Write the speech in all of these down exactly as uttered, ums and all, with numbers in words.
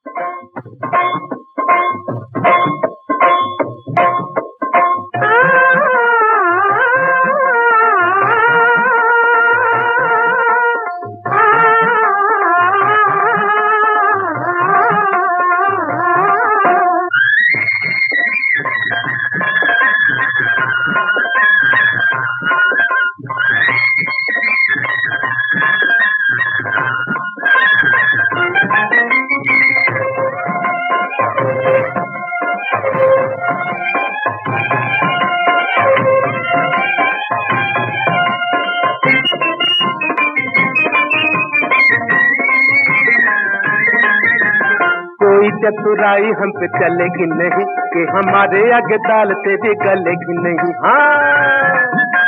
कोई चतुराई हम पे चलेगी नहीं कि हमारे आगे दाल तेरी गलेगी नहीं। हाँ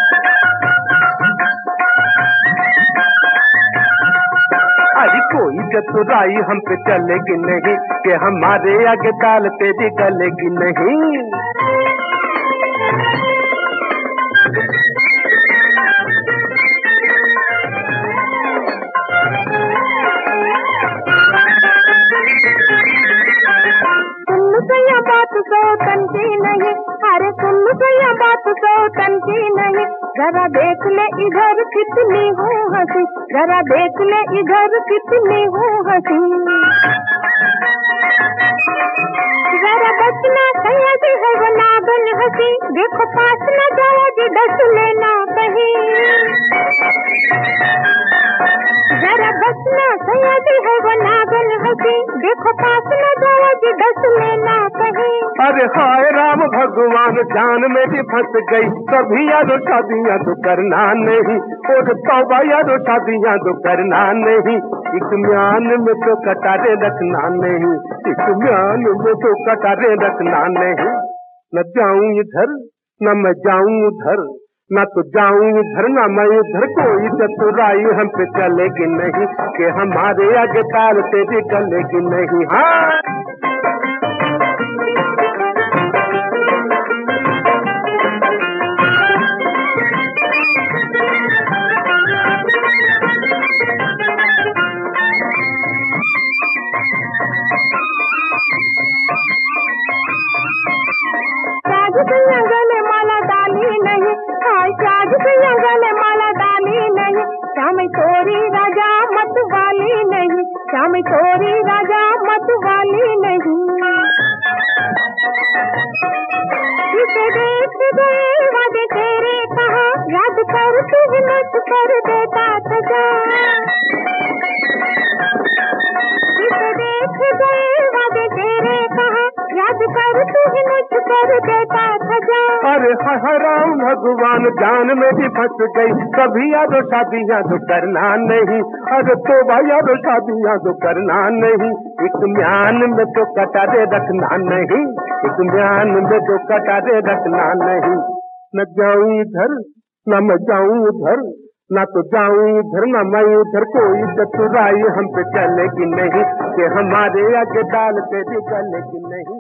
अरे कोई चतुराई हम पे चलेगी नहीं कि हमारे आगे दाल तेरी गलेगी नहीं। बात सो तन की नहीं, अरे सुन गया बात सो तन की नहीं। जरा देख ले इधर कितनी हूँ हंसी, जरा देख ले इधर कितनी हूँ हंसी। जरा बचना सयाजी है वो नागन हंसी, देखो पास न जाओ जी डस लेना कहीं। जरा बचना सयाजी है वो नागन हंसी, देखो पास न जाओ जी डस लेना कहीं। अरे हाय राम भगवान जान मेरी फंस गई, कभी यारो शादियाँ तो करना नहीं, और तौबा यारो शादियाँ तो करना नहीं। एक म्यान में तो कटारे रखना नहीं, एक म्यान में तो कटारे रखना नहीं। न जाऊं इधर न मैं जाऊं उधर, न तो जाऊं इधर न मैं उधर। कोई चतुराई हम पे चलेगी नहीं कि हमारे आगे ताल तेरी गलेगी नहीं। हाँ गले माला डाली नहीं, हाय साज गले माला डाली नहीं। श्याम तोरी राजा मत वाली नहीं, श्याम तोरी राजा मत वाली नहीं। इसे देख गए वादे तेरे कहाँ, याद कर तू हिम्मत कर देता सजा। इसे देख गए वादे तेरे कहाँ, याद कर तू हिम्मत कर देता सजा। अरे हराम भगवान जान मेरी फंस गई, कभी यादो शादियाँ तो करना नहीं। अरे तो भाई यादो शादियाँ तो करना नहीं। एक म्यान में तो कटारे रखना नहीं, एक म्यान में तो कटारे रखना नहीं। न जाऊं इधर न मैं जाऊं उधर, ना तो जाऊं इधर न मैं उधर। कोई चतुराई हम पे चलेगी नहीं कि हमारे आगे दाल तेरी गलेगी नहीं।